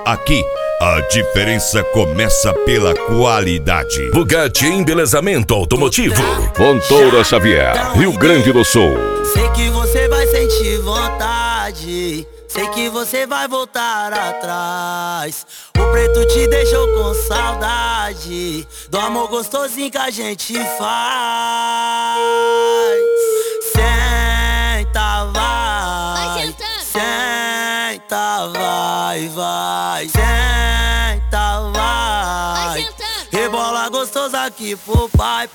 Aqui, a diferença começa pela qualidade. Bugatti Embelezamento Automotivo. Fontoura Xavier, Rio Grande do Sul. Sei que você vai sentir vontade, sei que você vai voltar atrás. O preto te deixou com saudade do amor gostosinho que a gente faz. Senta, vai, senta, vai, senta, vai. Rebola gostoso aqui pro pai,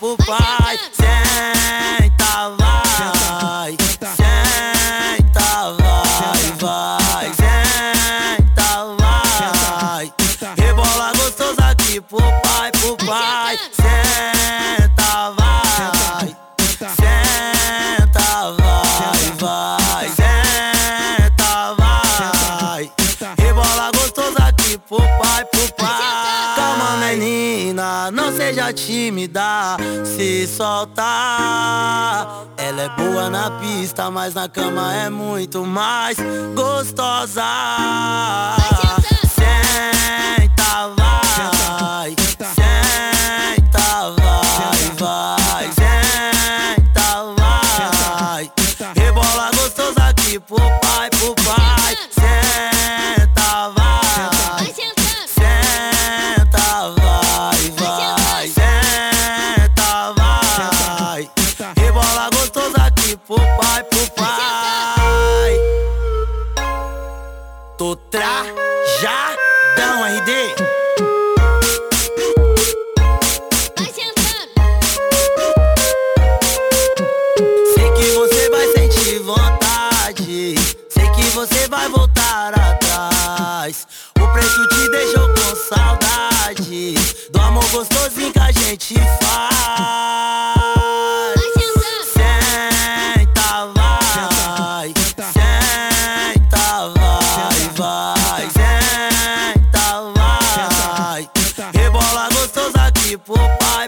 Senta, vai, senta, vai, senta, vai. Rebola gostoso aqui pro pai, Senta, vai, senta, vai, senta, vai. Rebola gostoso aqui pro pai. Calma, menina, não seja tímida, se soltar. Ela é boa na pista, mas na cama é muito mais gostosa. Senta, vai, senta, vai, senta, vai. Rebola gostoso aqui pro pai, Senta, vai, senta, vai, senta, vai. Rebola gostoso aqui pro pai. Tô trajadão, RD. Sei que você vai sentir vontade, sei que você vai voltar atrás. O preto te deixou com saudade do amor gostosinho que a gente faz. Senta, vai, senta, vai, senta, vai. Rebola gostoso aqui pro pai,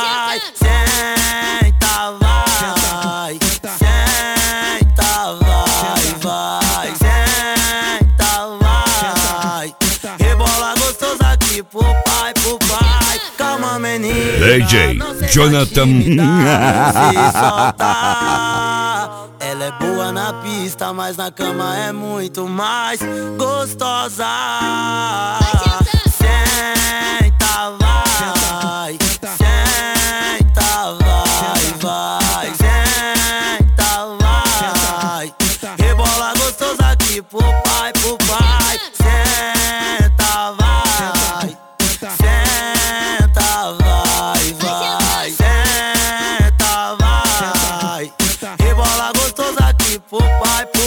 Senta, vai, senta, vai, senta, vai. Rebola gostoso aqui pro pai. Calma, menina, DJ Jonathan. se soltar. Ela é boa na pista, mas na cama é muito mais gostosa. Senta, vai, senta, vai, senta, vai. Rebola gostoso aqui pro pai, Senta, vai, senta, vai, senta, vai. Rebola gostoso aqui pro pai.